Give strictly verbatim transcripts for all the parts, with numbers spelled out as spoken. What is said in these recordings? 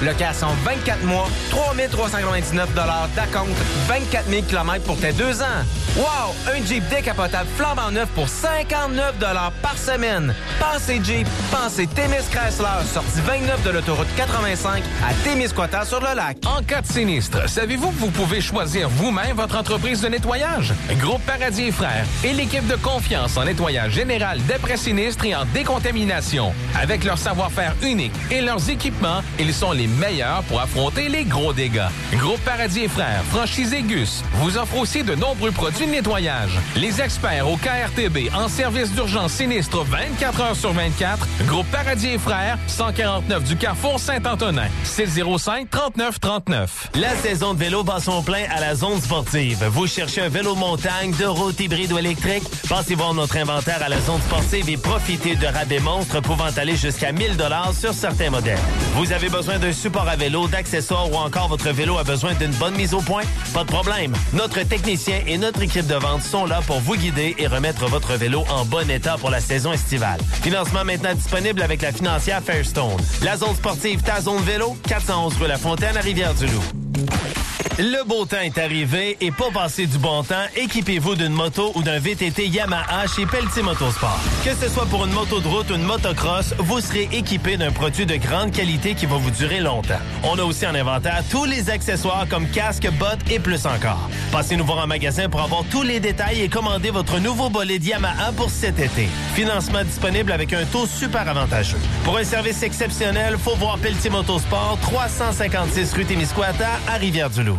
Location vingt-quatre mois, trois mille trois cent quatre-vingt-dix-neuf dollars d'acompte, vingt-quatre mille kilomètres pour tes deux ans. Wow! Un Jeep décapotable flambant neuf pour cinquante-neuf dollars par semaine. Pensez Jeep, pensez Témis-Chrysler, sortie vingt-neuf de l'autoroute quatre-vingt-cinq à Témiscouata sur le lac. En cas de sinistre, savez-vous que vous pouvez choisir vous-même votre entreprise de nettoyage? Groupe Paradis et Frères et l'équipe de confiance en nettoyage général d'après-sinistre et en décontamination. Avec leur savoir-faire unique et leurs équipements, ils sont les meilleurs pour affronter les gros dégâts. Groupe Paradis et Frères, franchisé Gus, vous offre aussi de nombreux produits de nettoyage. Les experts au K R T B en service d'urgence sinistre vingt-quatre heures sur vingt-quatre. Groupe Paradis et Frères, cent quarante-neuf du Carrefour Saint-Antonin, six zéro cinq, trente-neuf trente-neuf. La saison de vélo bat son plein à la zone sportive. Vous cherchez un vélo de montagne, de route, hybride ou électrique? Passez voir notre inventaire à la zone sportive et profitez de rabais monstres pouvant aller jusqu'à mille dollars sur certains modèles. Vous avez besoin d'un support à vélo, d'accessoires ou encore votre vélo a besoin d'une bonne mise au point? Pas de problème. Notre technicien et notre équipe de vente sont là pour vous guider et remettre votre vélo en bon état pour la saison estivale. Financement maintenant disponible avec la financière Fairstone. La zone sportive, ta zone vélo, quatre cent onze rue La Fontaine à Rivière-du-Loup. Le beau temps est arrivé et pour passer du bon temps, équipez-vous d'une moto ou d'un V T T Yamaha chez Pelletier Motosport. Que ce soit pour une moto de route ou une motocross, vous serez équipé d'un produit de grande qualité qui va vous durer longtemps. On a aussi en inventaire tous les accessoires comme casque, bottes et plus encore. Passez nous voir en magasin pour avoir tous les détails et commander votre nouveau bolide Yamaha pour cet été. Financement disponible avec un taux super avantageux. Pour un service exceptionnel, faut voir Pelletier Motosport, trois cent cinquante-six rue Témiscouata à Rivière-du-Loup.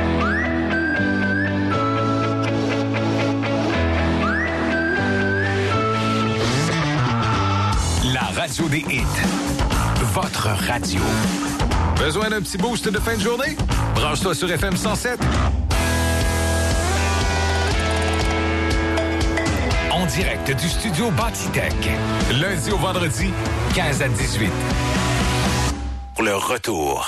La radio des hits. Votre radio. Besoin d'un petit boost de fin de journée? Branche-toi sur F M cent sept. En direct du studio Bâtitech. Lundi au vendredi, quinze à dix-huit. Pour le retour.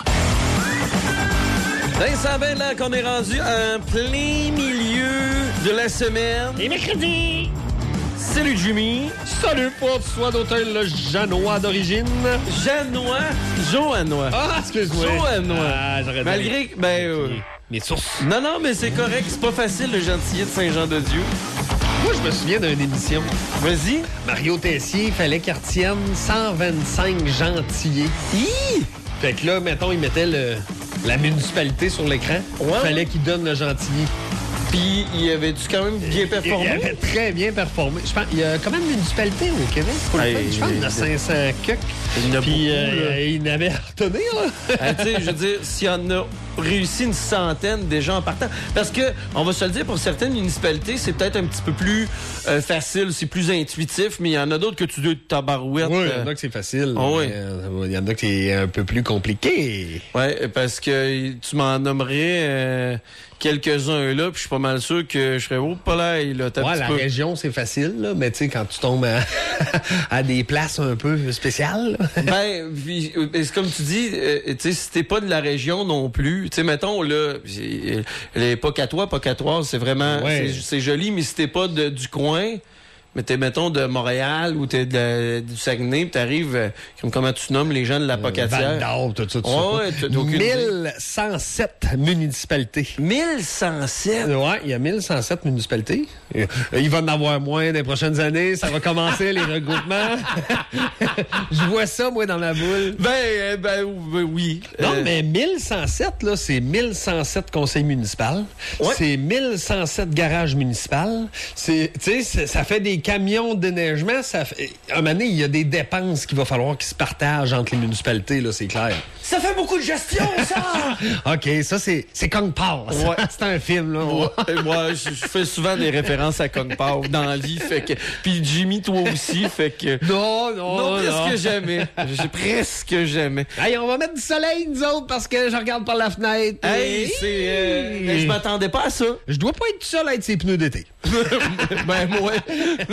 Ben, ça va là qu'on est rendu en plein milieu de la semaine. Et mercredi! Salut Jimmy! Salut, pour toi d'hôtel le Janois d'origine. Janois? Joannois. Ah, excuse-moi. Joannois. Ah, j'aurais Malgré que, ben... Euh, mes sources. Non, non, mais c'est correct. C'est pas facile, le gentillet de Saint-Jean-de-Dieu. Moi, je me souviens d'une émission. Vas-y. Mario Tessier, il fallait qu'il retienne cent vingt-cinq gentillets. Hi! Fait que là, mettons, il mettait le... la municipalité sur l'écran. Il Ouais. fallait qu'il donne le gentillet. Puis, il avait-tu quand même bien performé? Il avait très bien performé. Je pense, il y a combien de municipalités au Québec? Pour le Hey, fun? Je pense qu'il y en a cinq cents cucs. Il y en a Puis, beaucoup, euh, là. il n'avait à retenir, là. Ah, tu sais, je veux dire, s'il y en a réussi une centaine déjà en partant. Parce que, on va se le dire, pour certaines municipalités, c'est peut-être un petit peu plus euh, facile, c'est plus intuitif, mais il y en a d'autres que tu dois être tabarouette. Oui, il y euh, en a que c'est facile. Oh, oui. mais, euh, Il y en a que c'est un peu plus compliqué. Ouais, parce que tu m'en nommerais euh, quelques-uns là, puis je suis pas mal sûr que je serais au palais, là. T'as un Ouais, petit la peu... région, c'est facile, là, mais tu sais, quand tu tombes à, à des places un peu spéciales. là. Ben, puis, euh, c'est comme tu dis, euh, tu sais, si t'es pas de la région non plus, tu sais, mettons, là, c'est- les Pocatois, Pocatois, c'est vraiment, Ouais. c'est, c'est joli, mais si t'es pas de, du coin, mais t'es, mettons, de Montréal ou t'es de, du Saguenay, pis t'arrives, euh, comme comment tu nommes les gens de la Pocatière. Val d'Or, tout ça, tout Ouais, ça. ouais, t'as- t'as aucune idée. mille cent sept municipalités. mille cent sept! Ouais, il y a mille cent sept municipalités. Euh, Il va en avoir moins des prochaines années. Ça va commencer, les regroupements. Je vois ça, moi, dans la boule. Ben, euh, ben, ben, oui. Non, Euh, mais mille cent sept, là, c'est mille cent sept conseils municipaux. Ouais. C'est mille cent sept garages municipaux. C'est, tu sais, c'est- ça fait des camions de déneigement. Ça fait, à un moment donné, il y a des dépenses qu'il va falloir qu'ils se partagent entre les municipalités, là, c'est clair. Ça fait beaucoup de gestion, ça! OK, ça, c'est, c'est Kong Pass. Ouais. C'est un film, là. Ouais, moi, je, je fais souvent des références à Kung Pao dans la vie, fait que... Puis Jimmy, toi aussi, fait que... Non, non, Non, non. presque jamais. J'ai presque jamais. Hey, on va mettre du soleil, nous autres, parce que je regarde par la fenêtre. Hey, c'est... euh, je m'attendais pas à ça. Je dois pas être tout seul à être ses pneus d'été. Ben, moi,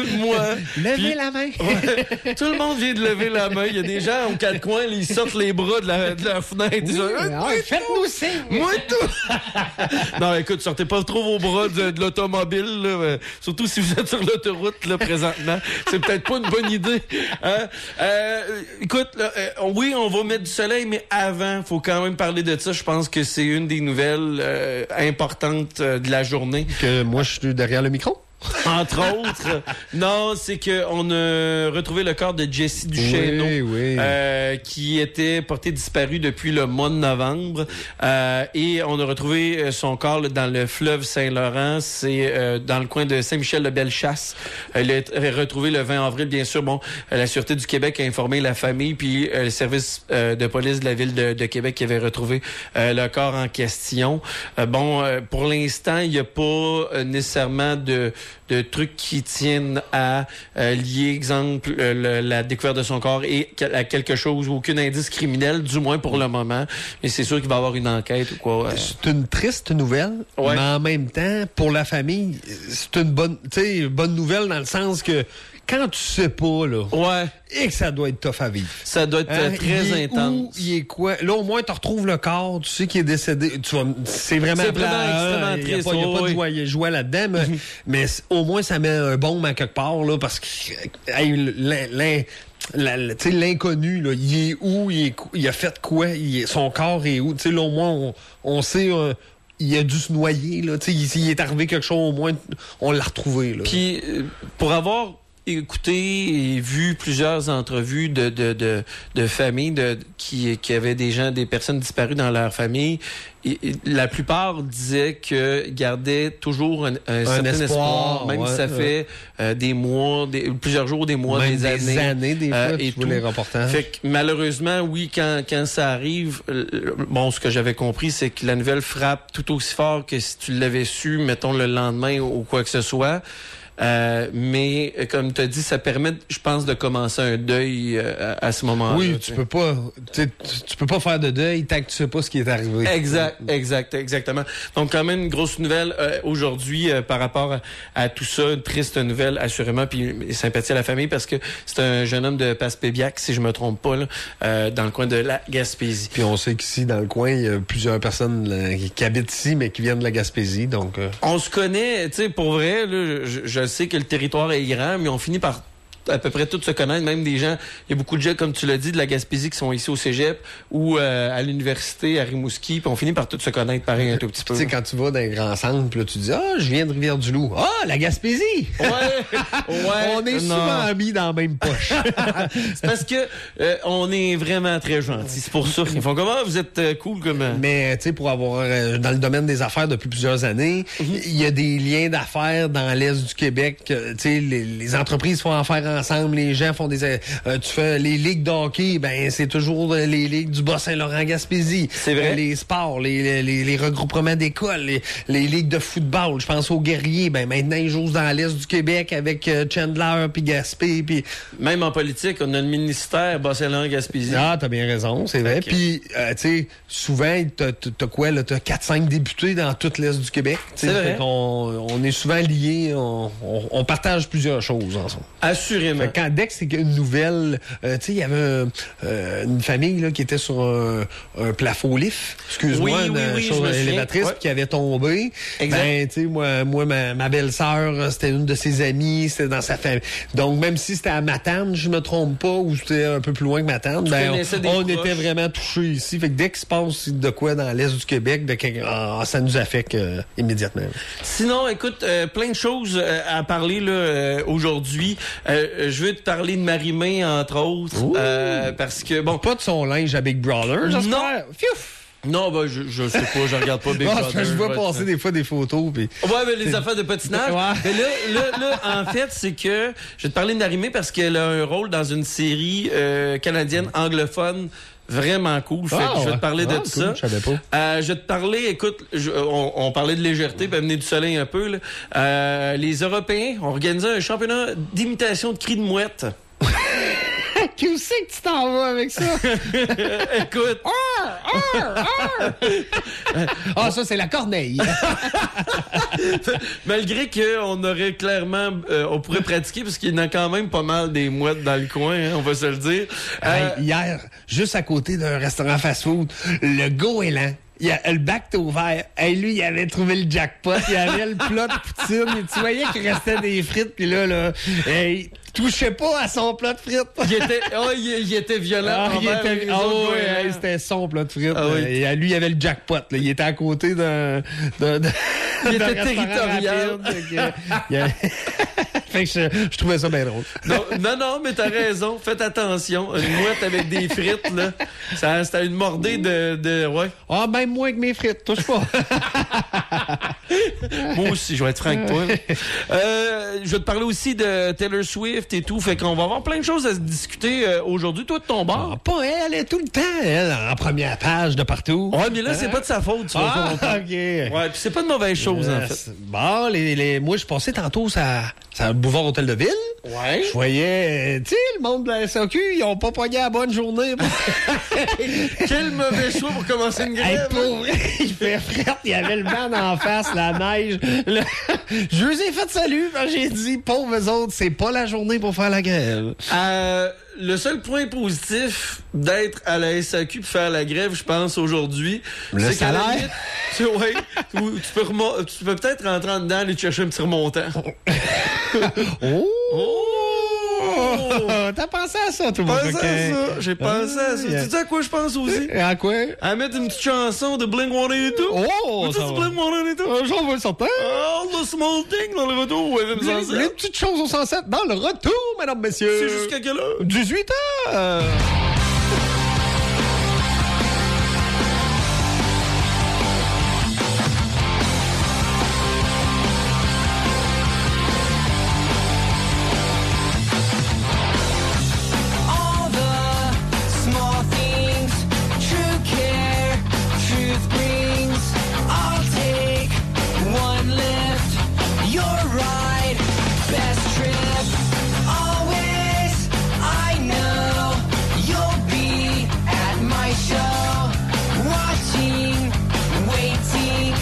écoute-moi. Levez Puis, la main. ouais, tout le monde vient de lever la main. Il y a des gens aux quatre coins, là, ils sortent les bras de la, de la fenêtre. Ils disent, Ah, faites-nous signe. moi tout! Non, écoute, sortez pas trop vos bras de, de l'automobile, là, euh, surtout si vous êtes sur l'autoroute, là, présentement. C'est peut-être pas une bonne idée. Hein? Euh, écoute, là, euh, oui, on va mettre du soleil, mais avant, faut quand même parler de ça. Je pense que c'est une des nouvelles euh, importantes euh, de la journée. Que moi, je suis derrière le micro. Entre autres, non, c'est que on a retrouvé le corps de Jessie Duchesneau, Oui, oui. euh, qui était porté disparu depuis le mois de novembre, euh, et on a retrouvé son corps là, dans le fleuve Saint-Laurent, c'est euh, dans le coin de Saint-Michel-de-Bellechasse. Elle a été retrouvée le vingt avril, bien sûr. Bon, la Sûreté du Québec a informé la famille, puis euh, le service euh, de police de la ville de, de Québec qui avait retrouvé euh, le corps en question. Euh, bon, euh, pour l'instant, il n'y a pas euh, nécessairement de de trucs qui tiennent à euh, lier, exemple, euh, le, la découverte de son corps et à quelque chose, aucun indice criminel, du moins pour le moment. Mais c'est sûr qu'il va y avoir une enquête ou quoi. Euh. C'est une triste nouvelle, Ouais. mais en même temps, pour la famille, c'est une bonne, tu sais, bonne nouvelle dans le sens que quand tu sais pas, là, Ouais, et que ça doit être tough à vivre. ça doit être euh, Hein, très il est intense. où, il est quoi? Là, au moins, tu retrouves le corps, tu sais qu'il est décédé. Tu vas, c'est vraiment C'est plat, vraiment extrêmement hein, il y a triste, pas, il y a pas oui. de joie, joie là-dedans, mais, mais c- au moins, ça met un baume à quelque part, là, parce que, hey, l'in- l'in- la- la- tu sais, l'inconnu, là, il est où, il, est, cou- il a fait quoi, il est- son corps est où, tu sais, là, au moins, on, on sait, euh, il a dû se noyer, là, tu sais, s'il est arrivé quelque chose, au moins, on l'a retrouvé, là. Puis, euh, pour avoir écouté et vu plusieurs entrevues de de de, de familles de qui qui avaient des gens, des personnes disparues dans leur famille, et, et la plupart disaient que gardaient toujours un, un, certain espoir, espoir, même ouais, si ça ouais. fait euh, des mois, des, plusieurs jours, des mois, Même des années, des années, des fois, euh, tu et vois tout. les reportages. Fait que malheureusement, oui, quand quand ça arrive, euh, bon, ce que j'avais compris, c'est que la nouvelle frappe tout aussi fort que si tu l'avais su, mettons le lendemain ou, ou quoi que ce soit. Euh, mais euh, comme tu as dit, ça permet, je pense, de commencer un deuil euh, à, à ce moment-là. Oui, tu tu sais. peux pas, tu sais, tu- tu peux pas faire de deuil tant que tu sais pas ce qui est arrivé. Exact, exact, exactement. Donc quand même une grosse nouvelle euh, aujourd'hui euh, par rapport à, à tout ça, une triste nouvelle assurément, puis sympathie à la famille parce que c'est un jeune homme de Passepébiac, si je me trompe pas, là, euh, dans le coin de la Gaspésie. Puis on sait qu'ici, dans le coin, il y a plusieurs personnes là, qui, qui habitent ici, mais qui viennent de la Gaspésie, donc... euh, On se connaît, tu sais, pour vrai, là, je, je sais que le territoire est grand, mais on finit par à peu près tous se connaître, même des gens, il y a beaucoup de gens, comme tu l'as dit, de la Gaspésie qui sont ici au cégep ou euh, à l'université, à Rimouski, puis on finit par tous se connaître pareil un tout petit peu. Tu sais, quand tu vas dans un grand centre, puis là, tu dis « Ah, je viens de Rivière-du-Loup. Ah, la Gaspésie! » Ouais, ouais. On est non. souvent mis dans la même poche. C'est parce que euh, on est vraiment très gentils. C'est pour ça. Ils font comment? Vous êtes euh, cool comme... euh, Mais, tu sais, pour avoir, euh, dans le domaine des affaires depuis plusieurs années, il y a des liens d'affaires dans l'Est du Québec. euh, Tu sais, les, les entreprises font affaire ensemble, les gens font des... euh, tu fais les ligues de hockey, ben c'est toujours euh, les ligues du Bas-Saint-Laurent-Gaspésie. C'est vrai. Euh, les sports, les, les, les regroupements d'écoles, les, les ligues de football. Je pense aux guerriers, ben maintenant ils jouent dans l'Est du Québec avec euh, Chandler, puis Gaspé, puis... Même en politique, on a le ministère Bas-Saint-Laurent-Gaspésie. Ah, t'as bien raison, c'est vrai. Ok. Puis, euh, tu sais, souvent, t'as, t'as t'as quoi, là? T'as quatre cinq députés dans tout l'Est du Québec. Tu sais, C'est vrai. fait qu'on- on est souvent liés, on, on, on partage plusieurs choses ensemble. Assurément. Fait que quand, dès que c'est une nouvelle, euh, tu sais, il y avait un- euh, une famille là, qui était sur un, un plafond lift, excuse-moi, Oui, une oui, oui, chose je me souviens. élévatrice, Ouais. puis qui avait tombé. Exact. Ben, tu sais, moi, moi ma, ma belle-sœur, c'était une de ses amies, c'était dans sa famille. Donc, même si c'était à Matane, je me trompe pas, ou c'était un peu plus loin que Matane, ben, connaissais des on, on proches. était vraiment touchés ici. Fait que dès qu'il se passe de quoi dans l'Est du Québec, de quelque- ah, ça nous affecte euh, immédiatement. Sinon, écoute, euh, plein de choses euh, à parler là euh, aujourd'hui. Euh, je veux te parler de Marie-Mé, entre autres, euh, parce que, bon... Pas de son linge à Big Brother, j'espère. Non. Fiouf! Non, ben, je, je sais pas, je regarde pas Big Ah, Brother. c'est parce que je vois ouais, passer des fois des photos, puis... Ouais, mais les affaires de patinage. Ouais. Mais là, là, là, en fait, c'est que je vais te parler de Marie-Mé parce qu'elle a un rôle dans une série euh, canadienne anglophone vraiment cool. Fait que Ah, je vais ouais. te parler de Ah, tout cool, ça. je savais pas. Euh, je vais te parler, écoute, je- on, on parlait de légèreté, puis amener du soleil un peu. Là. Euh, les Européens ont organisé un championnat d'imitation de cris de mouette. Qui c'est que tu t'en vas avec ça? Écoute, Ah, ça, c'est la corneille. Malgré qu'on aurait clairement... Euh, on pourrait pratiquer, parce qu'il y en a quand même pas mal des mouettes dans le coin, hein, on va se le dire. Euh, Hey, hier, juste à côté d'un restaurant fast-food, le goéland, il a, le bac était ouvert. Hey, lui, il avait trouvé le jackpot. Il avait le plat de poutine. Et tu voyais qu'il restait des frites. Puis là, là, hey, touchait pas à son plat de frites. il, était, oh, il, il était violent. Ah, il envers était, les ah autres ouais, goélands. hey, c'était son plat de frites. Ah oui. Et à lui, il avait le jackpot. Là. Il était à côté d'un... d'un, d'un Il d'un était restaurant territorial. rapide. Fait que, il a- fait que je, je trouvais ça bien drôle. Non, non, non, mais t'as raison. Faites attention. Une mouette avec des frites, là, ça, c'était une mordée de... de ouais. Ah, même moins que mes frites. Touche pas. Moi aussi, je vais être franc avec toi. là. Euh, je vais te parler aussi de Taylor Swift et tout. Fait qu'on va avoir plein de choses à se discuter euh, aujourd'hui. Toi, de ton bord. Ah, pas elle, elle est tout le temps, elle, en première page de partout. Ouais, mais là, c'est pas de sa faute, tu vas Ah, comprendre. OK. Ouais, puis c'est pas de mauvaise chose, en fait. Yes. Bon, les, les, moi, je passais tantôt ça, ça le boulevard Hôtel de Ville. Ouais. Je voyais, tu sais, le monde de la S A Q, ils ont pas pogné la bonne journée. Quel mauvais choix pour commencer une Hey, grève. pour vrai, il fait frette, il y avait le vent en face, la neige. Le- Je vous ai fait salut, quand j'ai dit, pauvres autres, c'est pas la journée pour faire la grève. Euh, le seul point positif d'être à la S A Q pour faire la grève, je pense, aujourd'hui, Le c'est qu'à la salaire? limite, tu, ouais, tu, tu peux, remo- tu peux peut-être rentrer en dedans et aller te chercher un petit remontant. Oh! Oh! T'as pensé à ça, tout le Pensé monde? à ça, j'ai pensé à ça. Ah, Tu sais à quoi je pense aussi? À quoi? À mettre une petite chanson de Blink one eighty-two. Oh! Tu sais ça du va. Blink one eighty-two? Euh, J'en veux certain. Oh, the small thing dans le retour au F M cent Les, sept. les petites choses au cent sept dans le retour, mesdames, messieurs. C'est jusqu'à quelle heure? dix-huit heures. All the small things, true care, truth brings. I'll take one lift, your ride, best trip. Always, I know you'll be at my show, watching, waiting,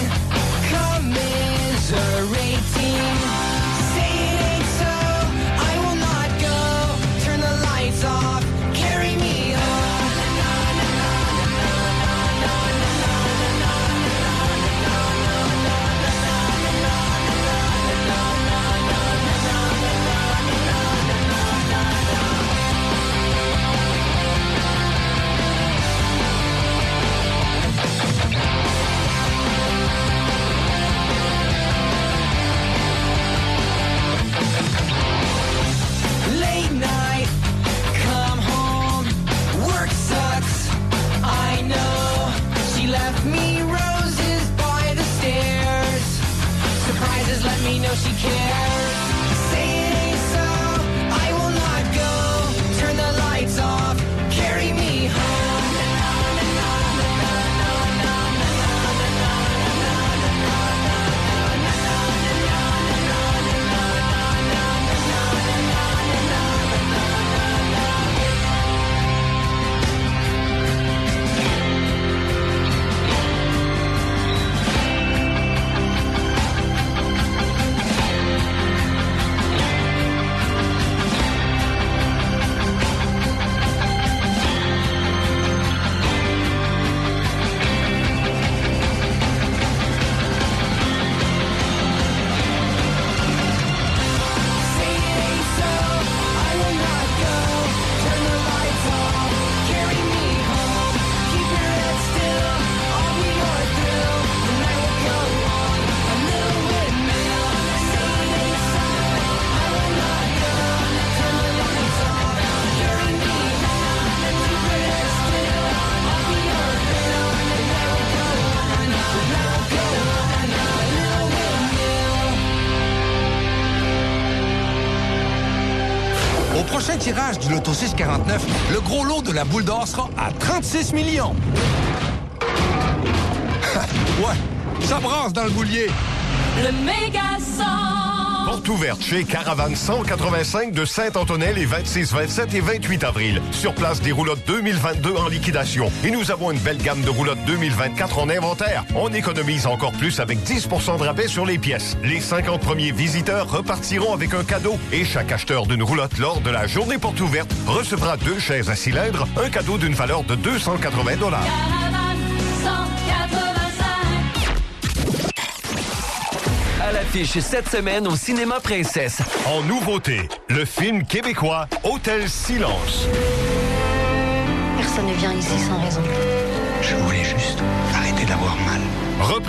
commiserating. Say it ain't so, I will not go. Turn the lights off, carry me home. Late night, come home, work sucks, I know. She left me roses by the stairs. Surprises let me know she cares. Say it ain't so, I will not go. Turn the lights off, carry me home. Say it ain't so, I will not go. Turn the lights off, carry me home. Keep your head still, I'll be your thrill. The night will go on, a little windmill. Say it ain't so, I will not go. Turn the lights off, carry me home. Keep your head still, I'll be your thrill. The night will go on, the night will go on, a little windmill. Au prochain tirage du Loto six quarante-neuf, le gros lot de la boule d'or sera à trente-six millions. Ouais, ça brasse dans le boulier. Le méga son. Porte ouverte chez Caravane cent quatre-vingt-cinq de Saint-Antonel les vingt-six, vingt-sept et vingt-huit avril. Sur place, des roulottes deux mille vingt-deux en liquidation. Et nous avons une belle gamme de roulottes deux mille vingt-quatre en inventaire. On économise encore plus avec dix pour cent de rabais sur les pièces. Les cinquante premiers visiteurs repartiront avec un cadeau. Et chaque acheteur d'une roulotte lors de la journée porte ouverte recevra deux chaises à cylindre, un cadeau d'une valeur de deux cent quatre-vingts dollars. À l'affiche cette semaine au Cinéma Princesse. En nouveauté, le film québécois Hôtel Silence. Personne ne vient ici sans raison. Je voulais juste arrêter d'avoir mal. Repris